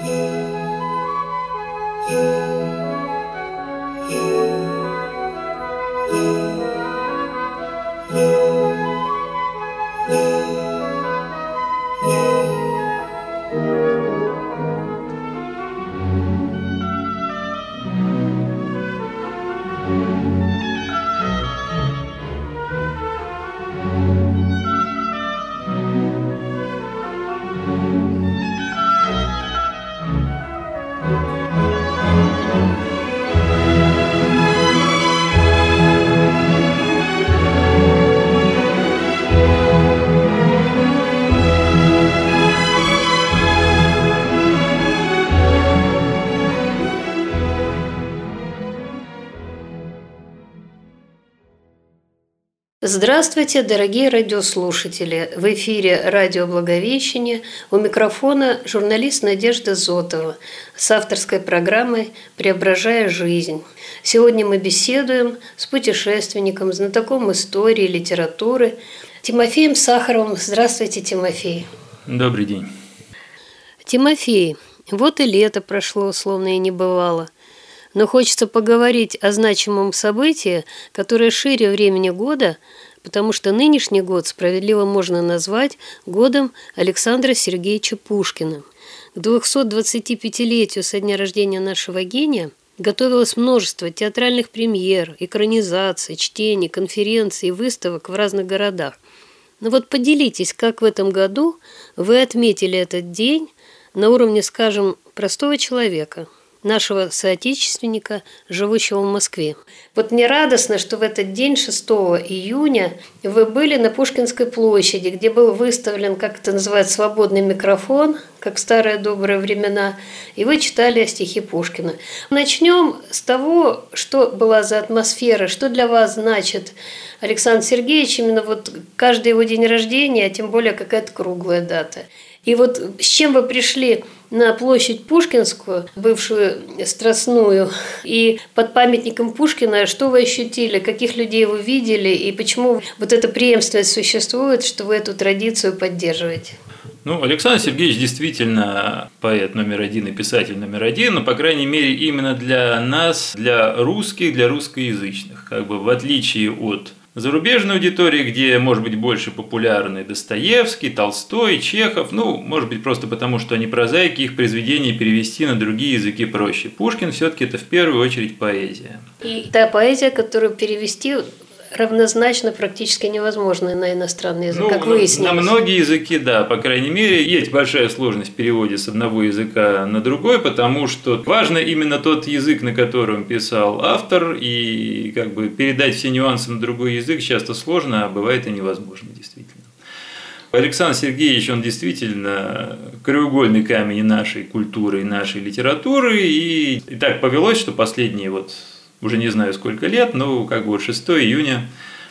Здравствуйте, дорогие радиослушатели! В эфире радио «Благовещение», у микрофона журналист Надежда Зотова с авторской программой «Преображая жизнь». Сегодня мы беседуем с путешественником, знатоком истории, литературы Тимофеем Сахаровым. Здравствуйте, Тимофей! Добрый день! Тимофей, вот и лето прошло, словно и не бывало. Но хочется поговорить о значимом событии, которое шире времени года, потому что нынешний год справедливо можно назвать годом Александра Сергеевича Пушкина. К 225-летию со дня рождения нашего гения готовилось множество театральных премьер, экранизаций, чтений, конференций и выставок в разных городах. Но вот поделитесь, как в этом году вы отметили этот день на уровне, скажем, простого человека, нашего соотечественника, живущего в Москве. Вот мне радостно, что в этот день, 6 июня, вы были на Пушкинской площади, где был выставлен, как это называют, свободный микрофон, как в старые добрые времена, и вы читали стихи Пушкина. Начнем с того, что была за атмосфера, что для вас значит Александр Сергеевич, именно вот каждый его день рождения, а тем более какая-то круглая дата. И вот с чем вы пришли на площадь Пушкинскую, бывшую Страстную, и под памятником Пушкина, что вы ощутили, каких людей вы видели, и почему вот эта преемственность существует, что вы эту традицию поддерживаете? Александр Сергеевич действительно поэт номер один и писатель номер один, но, по крайней мере, именно для нас, для русских, для русскоязычных, в отличие от зарубежной аудитории, где, может быть, больше популярны Достоевский, Толстой, Чехов, может быть, просто потому, что они прозаики, их произведения перевести на другие языки проще. Пушкин все-таки это в первую очередь поэзия. И та поэзия, которую перевести равнозначно практически невозможно на иностранный язык, как выяснилось. На многие языки, да, по крайней мере, есть большая сложность в переводе с одного языка на другой, потому что важно именно тот язык, на котором писал автор, и передать все нюансы на другой язык часто сложно, а бывает и невозможно, действительно. Александр Сергеевич, он действительно краеугольный камень и нашей культуры, и нашей литературы, и так повелось, что последние уже не знаю сколько лет, но 6 июня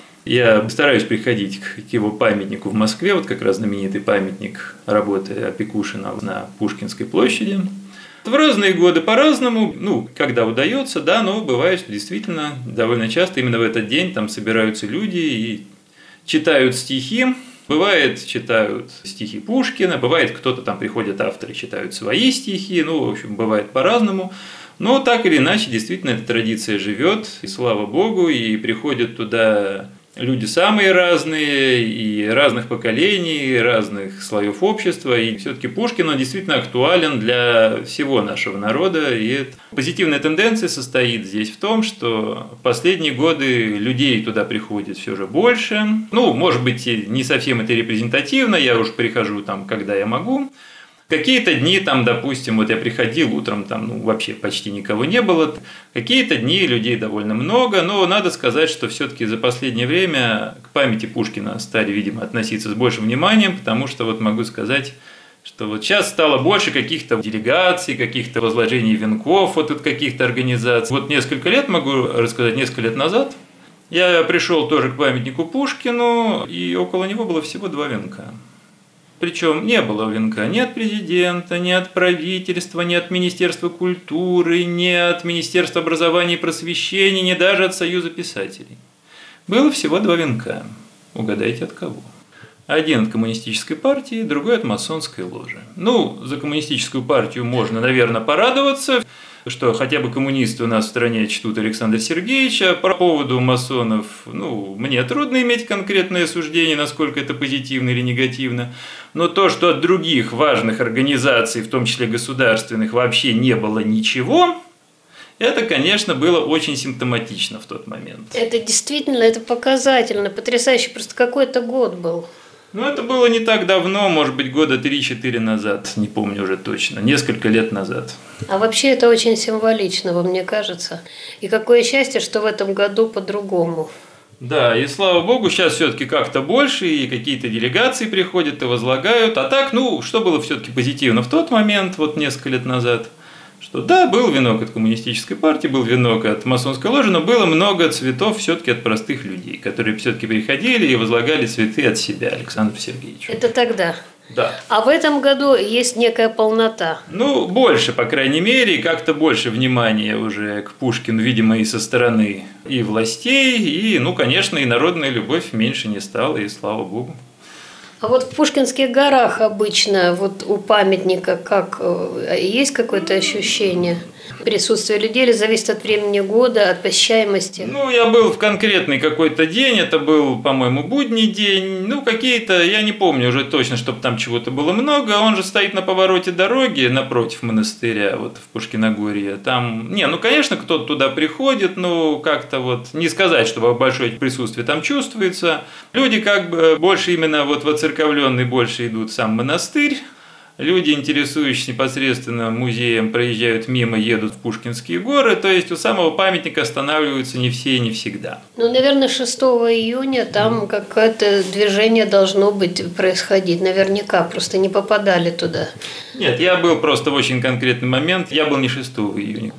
я стараюсь приходить к его памятнику в Москве, как раз знаменитый памятник работы Опекушина на Пушкинской площади. В разные годы по-разному, когда удается, да, но бывает, что действительно довольно часто именно в этот день там собираются люди и читают стихи. Бывает, читают стихи Пушкина, бывает, кто-то там приходят авторы, читают свои стихи, в общем, бывает по-разному. Но так или иначе, действительно, эта традиция живет, и слава богу, и приходят туда люди самые разные, и разных поколений, и разных слоев общества, и все-таки Пушкин, он действительно актуален для всего нашего народа, и позитивная тенденция состоит здесь в том, что в последние годы людей туда приходит все же больше, может быть, не совсем это репрезентативно, я уж прихожу там, когда я могу. Какие-то дни, допустим, я приходил утром, вообще почти никого не было. Какие-то дни людей довольно много, но надо сказать, что все-таки за последнее время к памяти Пушкина стали, видимо, относиться с большим вниманием, потому что могу сказать, что сейчас стало больше каких-то делегаций, каких-то возложений венков от каких-то организаций. Несколько лет, могу рассказать, несколько лет назад я пришел тоже к памятнику Пушкину, и около него было всего 2 венка. Причем не было венка ни от президента, ни от правительства, ни от Министерства культуры, ни от Министерства образования и просвещения, ни даже от Союза писателей. Было всего 2 венка. Угадайте, от кого? Один от коммунистической партии, другой от масонской ложи. Ну, за коммунистическую партию можно, наверное, порадоваться, что хотя бы коммунисты у нас в стране чтут Александра Сергеевича. По поводу масонов, мне трудно иметь конкретное суждение, насколько это позитивно или негативно. Но то, что от других важных организаций, в том числе государственных, вообще не было ничего, это, конечно, было очень симптоматично в тот момент. Это действительно, это показательно, потрясающе. Просто какой-то год был. Это было не так давно, может быть, года 3-4 назад, не помню уже точно, несколько лет назад. А вообще это очень символично, мне кажется. И какое счастье, что в этом году по-другому. Да, и слава богу, сейчас все-таки как-то больше, и какие-то делегации приходят и возлагают. А так, что было все-таки позитивно в тот момент, вот несколько лет назад, что да, был венок от коммунистической партии, был венок от масонской ложи, но было много цветов все-таки от простых людей, которые все-таки приходили и возлагали цветы от себя Александру Сергеевичу. Это тогда? Да. А в этом году есть некая полнота? Больше, по крайней мере, и как-то больше внимания уже к Пушкину, видимо, и со стороны и властей, и, конечно, и народная любовь меньше не стала, и слава богу. А вот в Пушкинских горах обычно, вот у памятника, есть какое-то ощущение присутствия людей или зависит от времени года, от посещаемости? Я был в конкретный какой-то день, это был, по-моему, будний день, какие-то, я не помню уже точно, чтобы там чего-то было много, он же стоит на повороте дороги напротив монастыря, вот в Пушкиногорье, там, конечно, кто-то туда приходит, как-то не сказать, чтобы большое присутствие там чувствуется, люди как бы больше именно воцерковленные больше идут в сам монастырь. Люди, интересующиеся непосредственно музеем, проезжают мимо, едут в Пушкинские горы, то есть у самого памятника останавливаются не все и не всегда. Наверное, 6 июня там какое-то движение должно происходить, наверняка, просто не попадали туда. Нет, я был просто в очень конкретный момент, я был не 6 июня.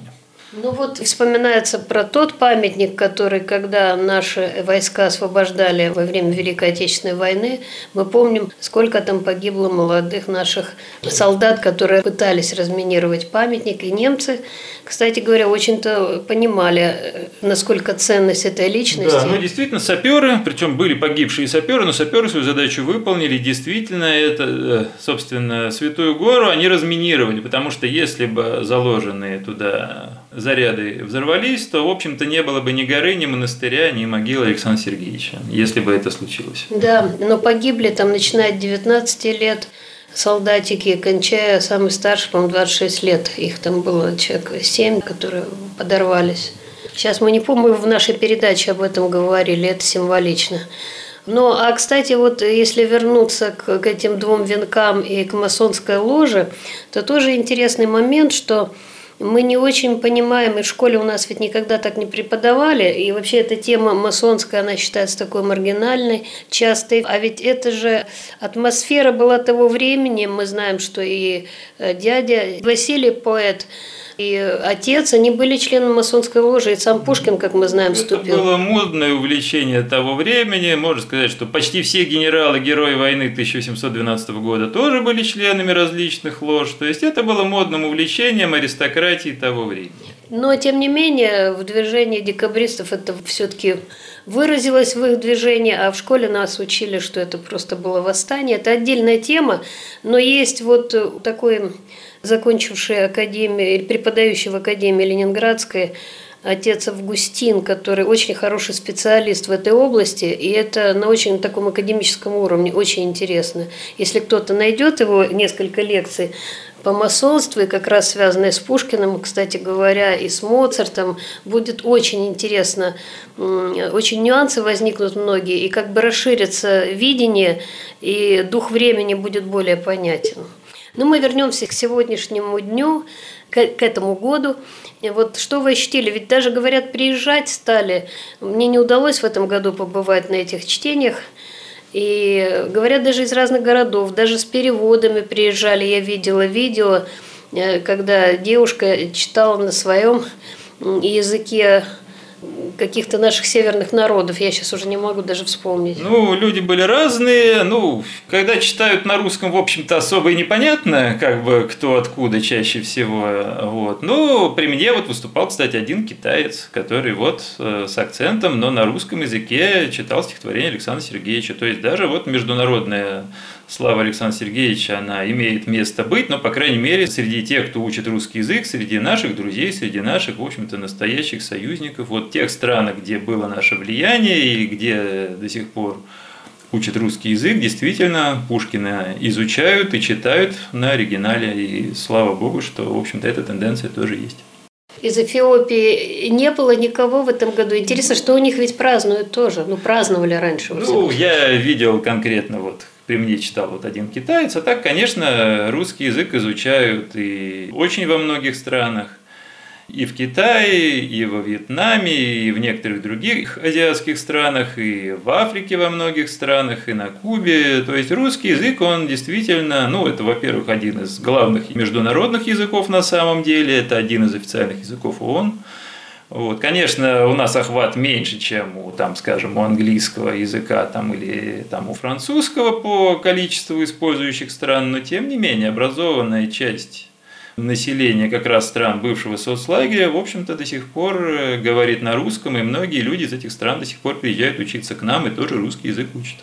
Вспоминается про тот памятник, который, когда наши войска освобождали во время Великой Отечественной войны, мы помним, сколько там погибло молодых наших солдат, которые пытались разминировать памятник. И немцы, кстати говоря, очень-то понимали, насколько ценность этой личности. Да, действительно, саперы, причем были погибшие саперы, но саперы свою задачу выполнили. Действительно, это, собственно, Святую Гору они разминировали, потому что если бы заложенные туда заряды взорвались, то, в общем-то, не было бы ни горы, ни монастыря, ни могилы Александра Сергеевича, если бы это случилось. Да, но погибли там, начиная от 19 лет, солдатики, кончая самый старший, по-моему, 26 лет. Их там было человек 7, которые подорвались. Сейчас мы не помню, в нашей передаче об этом говорили, это символично. Кстати, если вернуться к этим двум венкам и к масонской ложе, то тоже интересный момент, что мы не очень понимаем, и в школе у нас ведь никогда так не преподавали, и вообще эта тема масонская, она считается такой маргинальной, частой, а ведь это же атмосфера была того времени, мы знаем, что и дядя Василий поэт, и отец, они были членами масонской ложи, и сам Пушкин, как мы знаем, вступил. Это было модное увлечение того времени. Можно сказать, что почти все генералы, герои войны 1812 года тоже были членами различных лож. То есть это было модным увлечением аристократии того времени. Но, тем не менее, в движении декабристов это все-таки выразилось в их движении, а в школе нас учили, что это просто было восстание. Это отдельная тема, но есть такой закончивший академию, или преподающий в академии Ленинградской, отец Августин, который очень хороший специалист в этой области, и это на очень таком академическом уровне, очень интересно. Если кто-то найдет его несколько лекций по масонству, и как раз связанные с Пушкиным, кстати говоря, и с Моцартом, будет очень интересно, очень нюансы возникнут многие, и как бы расширится видение, и дух времени будет более понятен. Но мы вернемся к сегодняшнему дню, к этому году. Что вы ощутили? Ведь даже, говорят, приезжать стали. Мне не удалось в этом году побывать на этих чтениях. И говорят, даже из разных городов, даже с переводами приезжали. Я видела видео, когда девушка читала на своем языке каких-то наших северных народов. Я сейчас уже не могу даже вспомнить. Ну, люди были разные. Ну, когда читают на русском, в общем-то, особо и непонятно, как бы, кто откуда чаще всего. Вот. Ну, при мне вот выступал, кстати, один китаец, который вот с акцентом, но на русском языке читал стихотворение Александра Сергеевича. То есть даже вот международная слава Александра Сергеевича, она имеет место быть, но, по крайней мере, среди тех, кто учит русский язык, среди наших друзей, среди наших, в общем-то, настоящих союзников, вот тех стран, где было наше влияние и где до сих пор учат русский язык, действительно Пушкина изучают и читают на оригинале, и слава богу, что, в общем-то, эта тенденция тоже есть. Из Эфиопии не было никого в этом году. Интересно, что у них ведь празднуют тоже. Ну, праздновали раньше. Ну, я видел конкретно вот. При мне читал вот один китаец, а так, конечно, русский язык изучают и очень во многих странах. И в Китае, и во Вьетнаме, и в некоторых других азиатских странах, и в Африке во многих странах, и на Кубе. То есть русский язык, он действительно, ну, это, во-первых, один из главных международных языков на самом деле, это один из официальных языков ООН. Вот. Конечно, у нас охват меньше, чем у, там, скажем, у английского языка там, или там, у французского по количеству использующих стран, но тем не менее образованная часть населения как раз стран бывшего соцлагеря, в общем-то, до сих пор говорит на русском, и многие люди из этих стран до сих пор приезжают учиться к нам и тоже русский язык учат.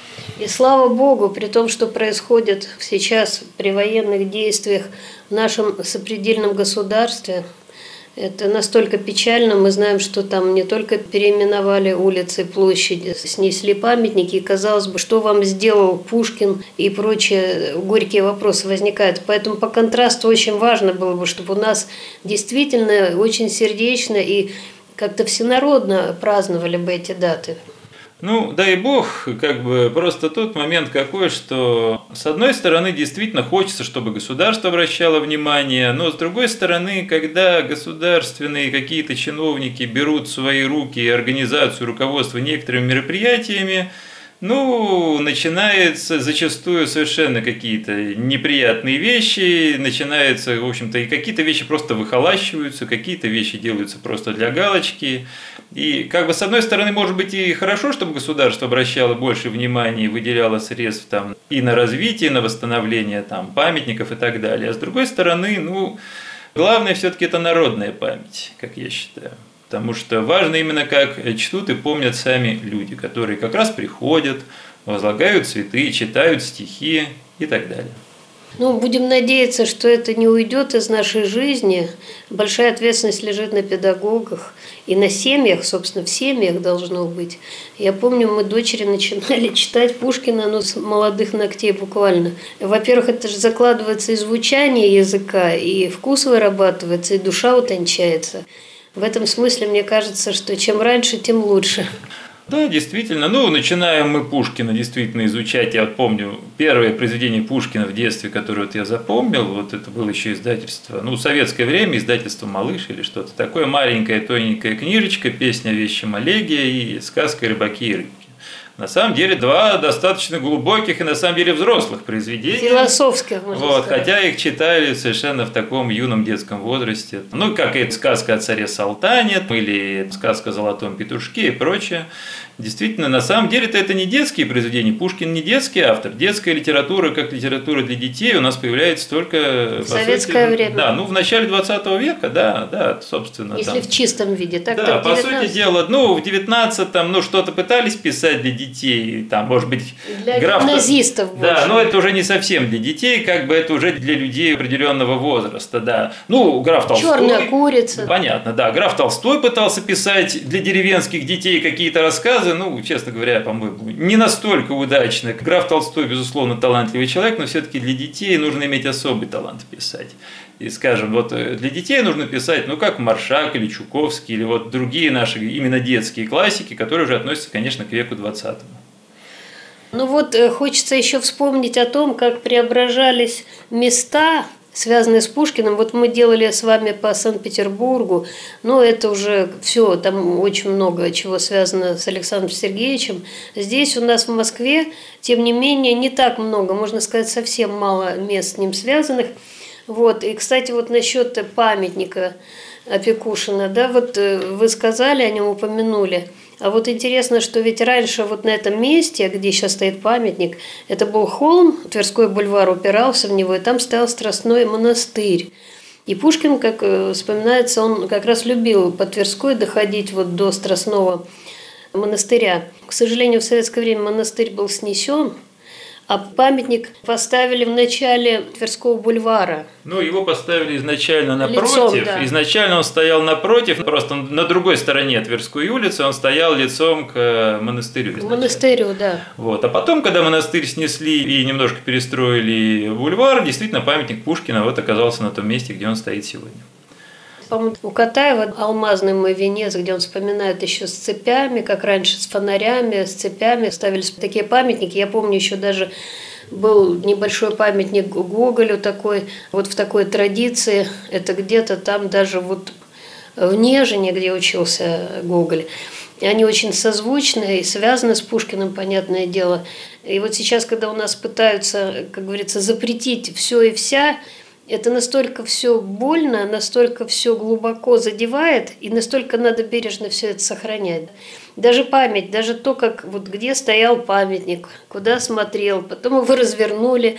И слава Богу, при том, что происходит сейчас при военных действиях в нашем сопредельном государстве, это настолько печально. Мы знаем, что там не только переименовали улицы, площади, снесли памятники. И, казалось бы, что вам сделал Пушкин и прочие горькие вопросы возникают. Поэтому по контрасту очень важно было бы, чтобы у нас действительно очень сердечно и как-то всенародно праздновали бы эти даты. Ну, дай бог, как бы просто тот момент какой, что с одной стороны действительно хочется, чтобы государство обращало внимание, но с другой стороны, когда государственные какие-то чиновники берут в свои руки организацию, руководство некоторыми мероприятиями, ну, начинаются зачастую совершенно какие-то неприятные вещи, начинаются, в общем-то, и какие-то вещи просто выхолащиваются, какие-то вещи делаются просто для галочки. И как бы с одной стороны, может быть, и хорошо, чтобы государство обращало больше внимания и выделяло средств там и на развитие, и на восстановление там памятников и так далее. А с другой стороны, ну, главное все-таки это народная память, как я считаю. Потому что важно именно, как чтут и помнят сами люди, которые как раз приходят, возлагают цветы, читают стихи и так далее. Ну, будем надеяться, что это не уйдет из нашей жизни. Большая ответственность лежит на педагогах и на семьях, собственно, в семьях должно быть. Я помню, мы дочери начинали читать Пушкина, ну, с молодых ногтей буквально. Во-первых, это же закладывается и звучание языка, и вкус вырабатывается, и душа утончается. В этом смысле мне кажется, что чем раньше, тем лучше. Да, действительно. Ну, начинаем мы Пушкина действительно изучать. Я вот помню первое произведение Пушкина в детстве, которое вот я запомнил, вот это было еще издательство, ну, в советское время издательство «Малыш» или что-то такое, маленькая тоненькая книжечка, песня о вещем Олеге и сказка «Рыбаки и рыбки». На самом деле, два достаточно глубоких и на самом деле взрослых произведения. Философских, можно вот, сказать. хотя их читали совершенно в таком юном детском возрасте. Ну, как и сказка о царе Салтане, или сказка о золотом петушке и прочее. Действительно, на самом деле это не детские произведения. Пушкин не детский автор. Детская литература, как литература для детей, у нас появляется только в советское время. Да, ну в начале 20 века, да, собственно. Если там. в чистом виде, так да, так, по сути дела, ну в 19-м, ну что-то пытались писать для детей, там, может быть, для гимназистов больше. Да, но это уже не совсем для детей, как бы это уже для людей определенного возраста, да. Ну, граф Толстой. Черная курица. Понятно, да. Граф Толстой пытался писать для деревенских детей какие-то рассказы, ну, честно говоря, по-моему, не настолько удачно. Граф Толстой, безусловно, талантливый человек, но все-таки для детей нужно иметь особый талант писать. И, скажем, вот для детей нужно писать, ну, как Маршак или Чуковский, или вот другие наши именно детские классики, которые уже относятся, конечно, к веку 20-му. Ну вот, хочется еще вспомнить о том, как преображались места, связанные с Пушкиным. Вот мы делали с вами по Санкт-Петербургу, но это уже все, там очень много чего связано с Александром Сергеевичем. Здесь у нас в Москве, тем не менее, не так много, можно сказать, совсем мало мест с ним связанных. Вот. И, кстати, вот насчет памятника Опекушина, да, вот вы сказали, о нем упомянули. А вот интересно, что ведь раньше вот на этом месте, где сейчас стоит памятник, это был холм, Тверской бульвар упирался в него, и там стоял Страстной монастырь. И Пушкин, как вспоминается, он как раз любил по Тверской доходить вот до Страстного монастыря. К сожалению, в советское время монастырь был снесен, а памятник поставили в начале Тверского бульвара. Ну, его поставили изначально напротив. Лицом, да. Изначально он стоял напротив, просто на другой стороне Тверской улицы, он стоял лицом к монастырю. К монастырю, да. Вот. А потом, когда монастырь снесли и немножко перестроили бульвар, действительно памятник Пушкина вот оказался на том месте, где он стоит сегодня. По-моему, у Катаева «Алмазный мой венец», где он вспоминает еще с цепями, как раньше с фонарями, с цепями ставились такие памятники. Я помню, еще даже был небольшой памятник Гоголю такой, вот в такой традиции. Это где-то там даже вот в Нежине, где учился Гоголь. И они очень созвучны и связаны с Пушкиным, понятное дело. И вот сейчас, когда у нас пытаются, как говорится, запретить все и вся, это настолько все больно, настолько все глубоко задевает, и настолько надо бережно все это сохранять. Даже память, даже то, как вот где стоял памятник, куда смотрел, потом его развернули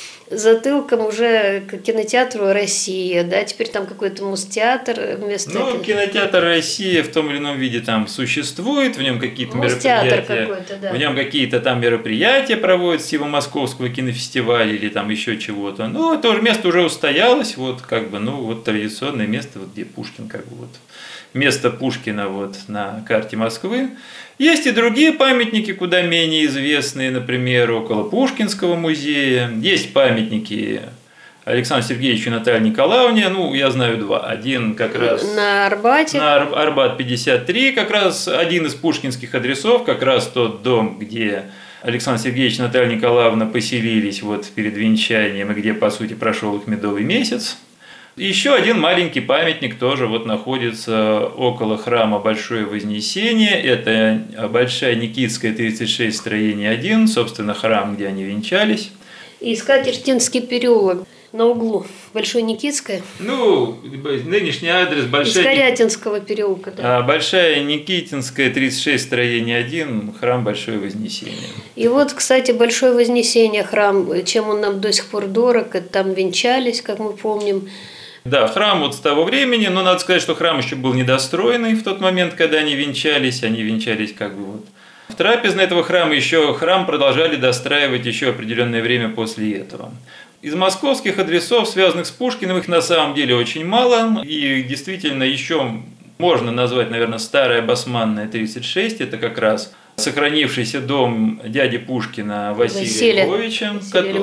затылком уже к кинотеатру «Россия», да, теперь там какой-то Муз-театр вместо... Ну, кинотеатр «Россия» в том или ином виде там существует, в нем какие-то мероприятия, да. В нем какие-то там мероприятия проводятся, его Московского кинофестиваля или там еще чего-то. Ну, это уже место уже устоялось, вот как бы, ну, вот традиционное место, вот где Пушкин, как бы вот место Пушкина вот на карте Москвы. Есть и другие памятники, куда менее известные, например, около Пушкинского музея. Есть памятники Александру Сергеевичу и Наталье Николаевне, ну, я знаю два. Один как раз на Арбате. На Арбат 53, как раз один из пушкинских адресов, как раз тот дом, где Александр Сергеевич и Наталья Николаевна поселились вот перед венчанием, и где, по сути, прошел их медовый месяц. Еще один маленький памятник тоже вот находится около храма Большое Вознесение. Это Большая Никитская, 36, строение 1, собственно, храм, где они венчались. И Скатертинский переулок на углу Большой Никитская. Ну, нынешний адрес Большая... Скорятинского переулка, да. Большая Никитинская, 36, строение 1, храм Большое Вознесение. И вот, кстати, Большое Вознесение храм, чем он нам до сих пор дорог, там венчались, как мы помним. Да, храм вот с того времени, но надо сказать, что храм еще был недостроенный в тот момент, когда они венчались как бы вот. В трапезной этого храма еще храм продолжали достраивать еще определенное время после этого. Из московских адресов, связанных с Пушкиным, их на самом деле очень мало, и действительно еще можно назвать, наверное, Старая Басманная, 36, это как раз сохранившийся дом дяди Пушкина Василия Львовича,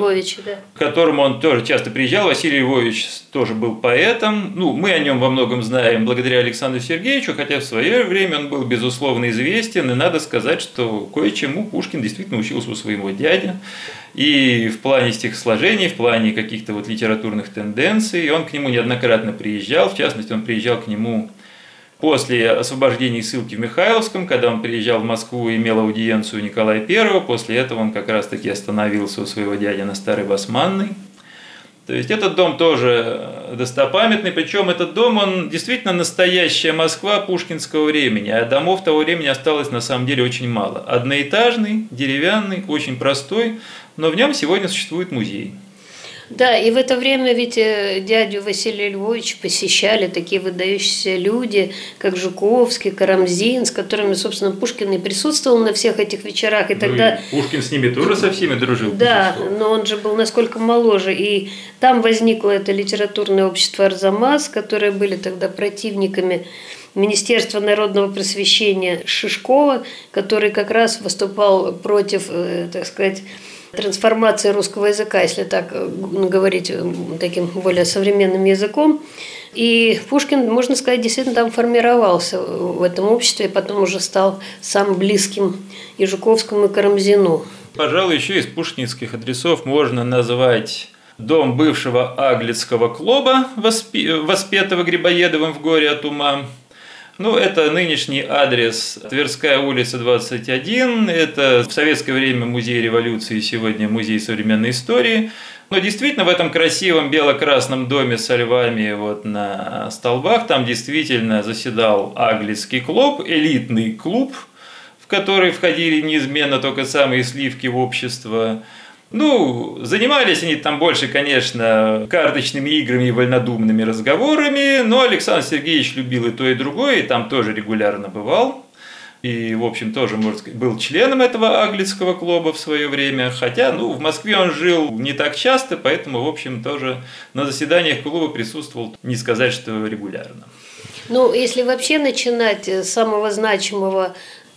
к которому он тоже часто приезжал. Василий Львович тоже был поэтом. Ну, мы о нем во многом знаем благодаря Александру Сергеевичу, хотя в свое время он был безусловно известен, и надо сказать, что кое-чему Пушкин действительно учился у своего дяди. И в плане стихосложений, в плане каких-то вот литературных тенденций, и он к нему неоднократно приезжал. В частности, он приезжал к нему после освобождения из ссылки в Михайловском, когда он приезжал в Москву и имел аудиенцию у Николая I, после этого он как раз-таки остановился у своего дяди на Старой Басманной. То есть этот дом тоже достопамятный, причем этот дом, он действительно настоящая Москва пушкинского времени, а домов того времени осталось на самом деле очень мало. Одноэтажный, деревянный, очень простой, но в нем сегодня существует музей. Да, и в это время ведь дядю Василия Львовича посещали такие выдающиеся люди, как Жуковский, Карамзин, с которыми, собственно, Пушкин и присутствовал на всех этих вечерах. И тогда... И Пушкин с ними тоже со всеми дружил. Да, но он же был насколько моложе. И там возникло это литературное общество «Арзамас», которые были тогда противниками Министерства народного просвещения Шишкова, который как раз выступал против, так сказать, трансформации русского языка, если так говорить таким более современным языком. И Пушкин, можно сказать, действительно там формировался в этом обществе, и потом уже стал самым близким и Жуковскому, и Карамзину. Пожалуй, еще из пушкинских адресов можно назвать дом бывшего Аглицкого клуба, воспетого Грибоедовым в «Горе от ума». Ну, это нынешний адрес Тверская улица, 21. Это в советское время музей революции, сегодня музей современной истории. Но действительно в этом красивом бело-красном доме со львами вот на столбах там действительно заседал Аглицкий клуб, элитный клуб, в который входили неизменно только самые сливки в общество. Ну, занимались они там больше, конечно, карточными играми и вольнодумными разговорами, но Александр Сергеевич любил и то, и другое, и там тоже регулярно бывал. И, в общем, тоже, можно сказать, был членом этого Аглицкого клуба в свое время. Хотя, в Москве он жил не так часто, поэтому, в общем, тоже на заседаниях клуба присутствовал, не сказать, что регулярно. Ну, если вообще начинать с самого значимого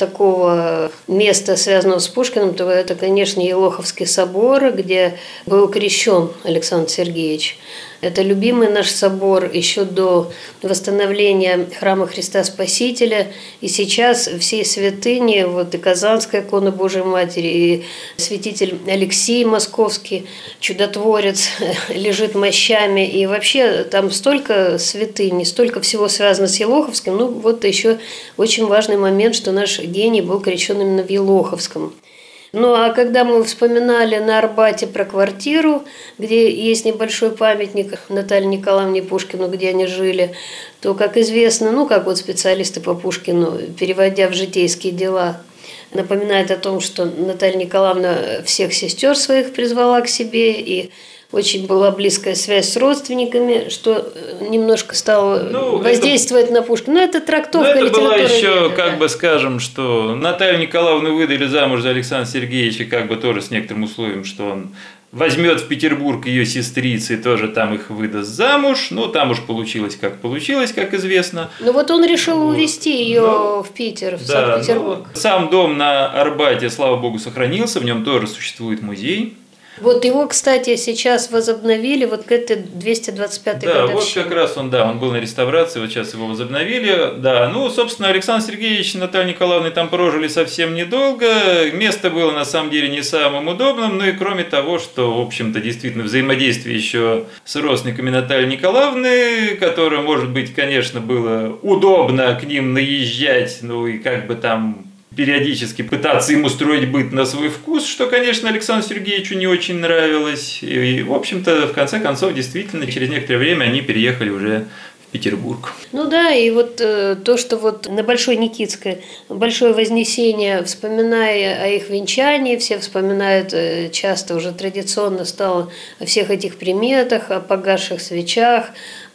такого места, связанного с Пушкиным, то это, конечно, Елоховский собор, где был крещен Александр Сергеевич. Это любимый наш собор еще до восстановления храма Христа Спасителя. И сейчас все святыни, вот и Казанская икона Божией Матери, и святитель Алексий Московский, чудотворец, лежит мощами. И вообще там столько святынь, столько всего связано с Елоховским. Ну вот еще очень важный момент, что наш гений был крещен именно в Елоховском. Ну, а когда мы вспоминали на Арбате про квартиру, где есть небольшой памятник Наталье Николаевне Пушкину, где они жили, то, как известно, как вот специалисты по Пушкину, переводя в житейские дела, напоминают о том, что Наталья Николаевна всех сестер своих призвала к себе, и очень была близкая связь с родственниками, что немножко стало воздействовать на Пушкина. Но это трактовка литературы. Это была еще, скажем, что Наталью Николаевну выдали замуж за Александра Сергеевича, тоже с некоторым условием, что он возьмет в Петербург ее сестрицы и тоже там их выдаст замуж. Там уж получилось, как известно. Но вот он решил увезти ее в Питер, в Санкт-Петербург. Сам дом на Арбате, слава богу, сохранился, в нем тоже существует музей. Вот его, кстати, сейчас возобновили вот к этой 225-й годовщине. Вот как раз он был на реставрации, вот сейчас его возобновили. Да, собственно, Александр Сергеевич и Наталья Николаевна там прожили совсем недолго. Место было, на самом деле, не самым удобным, и кроме того, что, в общем-то, действительно взаимодействие еще с родственниками Натальи Николаевны, которым, может быть, конечно, было удобно к ним наезжать, и там периодически пытаться им устроить быт на свой вкус, что, конечно, Александру Сергеевичу не очень нравилось. И, в общем-то, в конце концов, действительно, через некоторое время они переехали уже в Петербург. И вот то, что вот на Большой Никитской, Большое Вознесение, вспоминая о их венчании, все вспоминают часто, уже традиционно стало о всех этих приметах, о погасших свечах,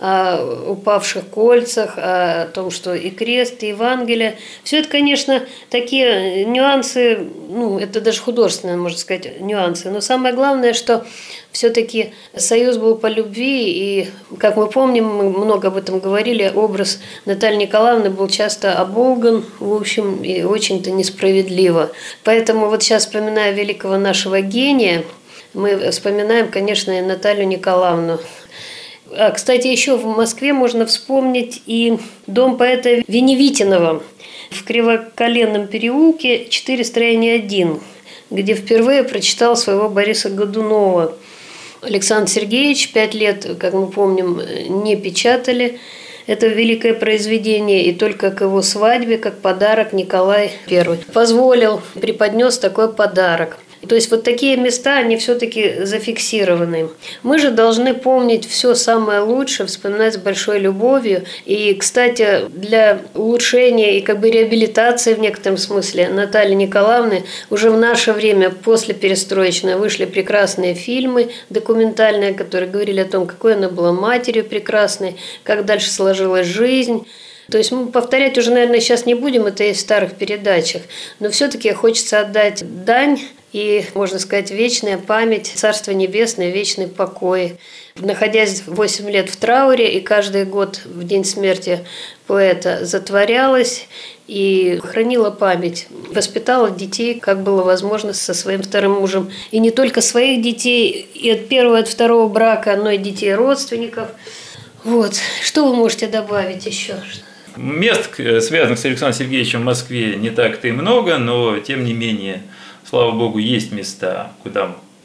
о упавших кольцах, о том, что и крест, и Евангелие. Все это, конечно, такие нюансы, это даже художественные, можно сказать, нюансы. Но самое главное, что все-таки союз был по любви, и, как мы помним, мы много об этом говорили, образ Натальи Николаевны был часто оболган, в общем, и очень-то несправедливо. Поэтому вот сейчас, вспоминая великого нашего гения, мы вспоминаем, конечно, и Наталью Николаевну. Кстати, еще в Москве можно вспомнить и дом поэта Веневитинова в Кривоколенном переулке 4 строение 1, где впервые прочитал своего Бориса Годунова. Александр Сергеевич 5 лет, как мы помним, не печатали это великое произведение, и только к его свадьбе, как подарок, Николай I преподнес такой подарок. То есть вот такие места, они все-таки зафиксированы. Мы же должны помнить все самое лучшее, вспоминать с большой любовью. И, кстати, для улучшения и реабилитации в некотором смысле Натальи Николаевны уже в наше время, после перестроечной, вышли прекрасные фильмы документальные, которые говорили о том, какой она была матерью прекрасной, как дальше сложилась жизнь. То есть мы повторять уже, наверное, сейчас не будем, это есть в старых передачах, но все-таки хочется отдать дань и, можно сказать, вечная память, Царство Небесное, вечный покой. Находясь 8 лет в трауре, и каждый год в день смерти поэта затворялась и хранила память, воспитала детей, как было возможно, со своим вторым мужем. И не только своих детей, и от первого, и от второго брака, но и детей родственников. Вот. Что вы можете добавить еще? Мест, связанных с Александром Сергеевичем в Москве, не так-то и много, но, тем не менее, слава богу, есть места, куда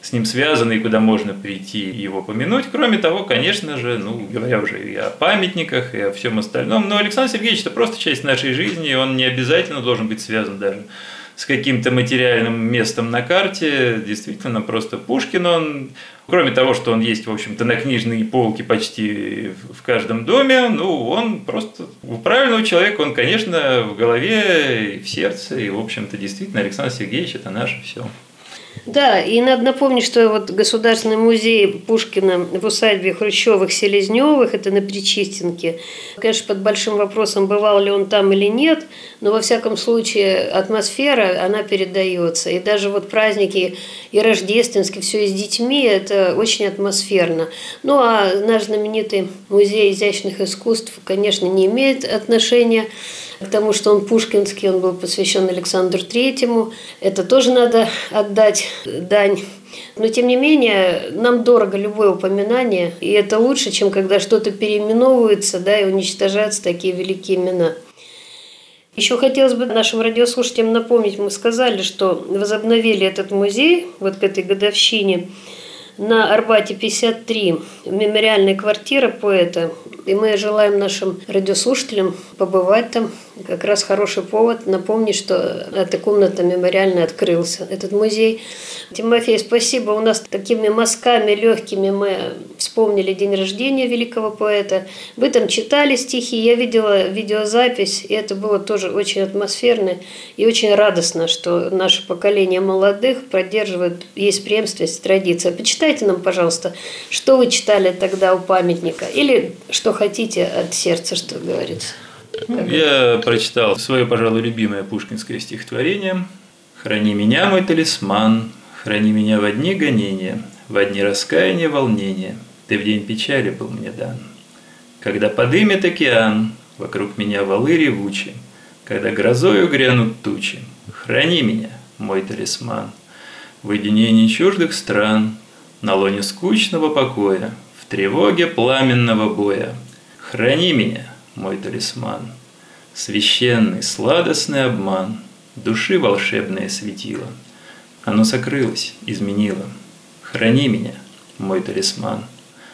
с ним связаны и куда можно прийти его помянуть. Кроме того, конечно же, говоря уже и о памятниках, и о всем остальном, но Александр Сергеевич – это просто часть нашей жизни, он не обязательно должен быть связан даже с каким-то материальным местом на карте. Действительно, просто Пушкин, он, кроме того, что он есть, в общем-то, на книжной полке почти в каждом доме, он просто у правильного человека, он, конечно, в голове и в сердце, и, в общем-то, действительно, Александр Сергеевич – это наше все. Да, и надо напомнить, что вот Государственный музей Пушкина в усадьбе Хрущевых-Селезневых, это на Причистенке, конечно, под большим вопросом, бывал ли он там или нет, но во всяком случае атмосфера, она передается. И даже вот праздники и рождественские, все и с детьми, это очень атмосферно. Ну, а наш знаменитый музей изящных искусств, конечно, не имеет отношения к тому, что он пушкинский, он был посвящен Александру Третьему. Это тоже надо отдать дань. Но, тем не менее, нам дорого любое упоминание, и это лучше, чем когда что-то переименовывается, и уничтожаются такие великие имена. Еще хотелось бы нашим радиослушателям напомнить, мы сказали, что возобновили этот музей вот к этой годовщине на Арбате 53, мемориальная квартира поэта. И мы желаем нашим радиослушателям побывать там. Как раз хороший повод напомнить, что эта комната мемориальная открылся, этот музей. Тимофей, спасибо. У нас такими мазками легкими мы вспомнили день рождения великого поэта. Вы там читали стихи, я видела видеозапись, и это было тоже очень атмосферно и очень радостно, что наше поколение молодых поддерживает есть преемственность, традиция. Почитайте нам, пожалуйста, что вы читали тогда у памятника, или что хотите от сердца, что говорится. Я прочитал свое, пожалуй, любимое пушкинское стихотворение «Храни меня, мой талисман, храни меня во дни гонения, во дни раскаяния, волнения, ты в день печали был мне дан. Когда подымет океан, вокруг меня валы ревучи, когда грозою грянут тучи, храни меня, мой талисман, в уединении чуждых стран, на лоне скучного покоя, в тревоге пламенного боя, храни меня, мой талисман, священный, сладостный обман, души волшебное светило. Оно сокрылось, изменило. Храни меня, мой талисман.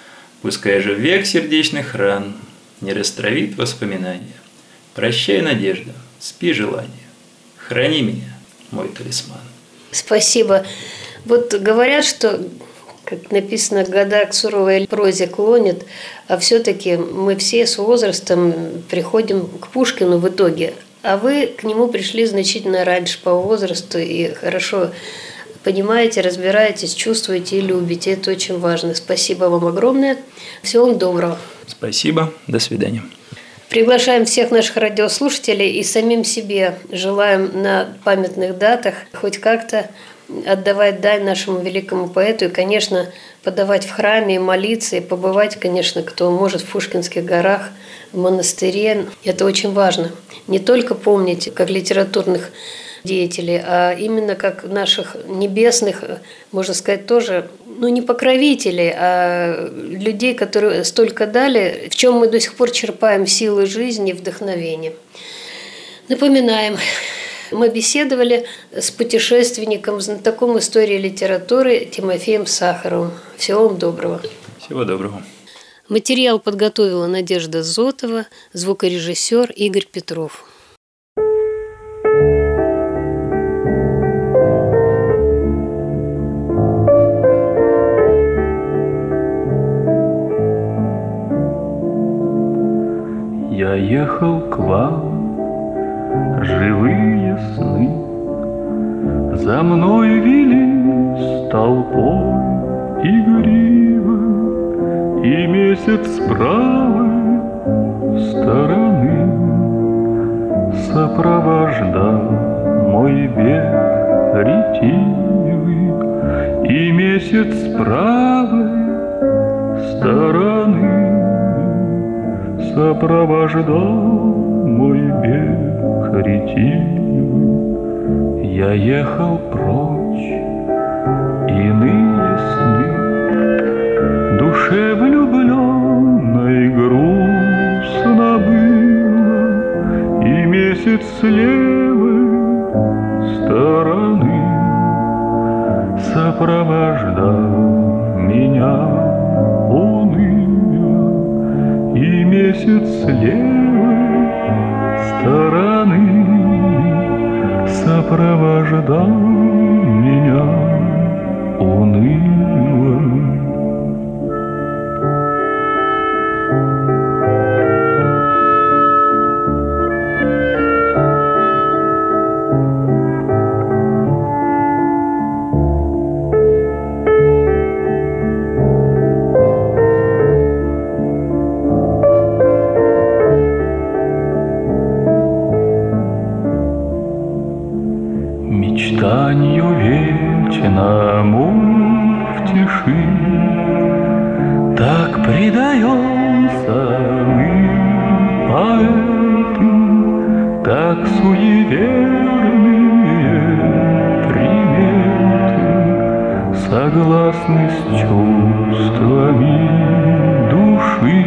Пускай же век сердечных ран не растравит воспоминания. Прощай, надежда, спи, желание. Храни меня, мой талисман. Спасибо. Вот говорят, что, как написано, года к суровой прозе клонят, а все-таки мы все с возрастом приходим к Пушкину в итоге. А вы к нему пришли значительно раньше по возрасту и хорошо понимаете, разбираетесь, чувствуете и любите. Это очень важно. Спасибо вам огромное. Всего вам доброго. Спасибо. До свидания. Приглашаем всех наших радиослушателей и самим себе желаем на памятных датах хоть как-то отдавать дань нашему великому поэту и, конечно, подавать в храме, и молиться, и побывать, конечно, кто может в Пушкинских горах, в монастыре. Это очень важно. Не только помнить, как литературных деятелей, а именно как наших небесных, можно сказать, тоже, не покровителей, а людей, которые столько дали, в чем мы до сих пор черпаем силы жизни и вдохновение. Напоминаем, мы беседовали с путешественником, знатоком истории и литературы Тимофеем Сахаровым. Всего вам доброго. Всего доброго. Материал подготовила Надежда Зотова, звукорежиссер Игорь Петров. Я ехал к вам, живые сны за мной велись толпой игривы, и месяц с правой стороны сопровождал мой бег ретивый, и месяц с правой стороны сопровождал мой бег ретивый. Я ехал прочь, иные сны, душе влюбленной грустно было, и месяц с левой стороны сопровождал меня уныло, и месяц с левой стороны сопровождал меня уныло. Мечтанью вечному в тиши так предаемся мы, поэты, так суеверные приметы согласны с чувствами души,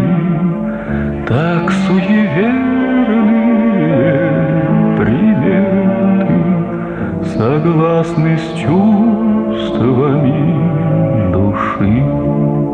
так суеверные приметы согласны с чувствами души.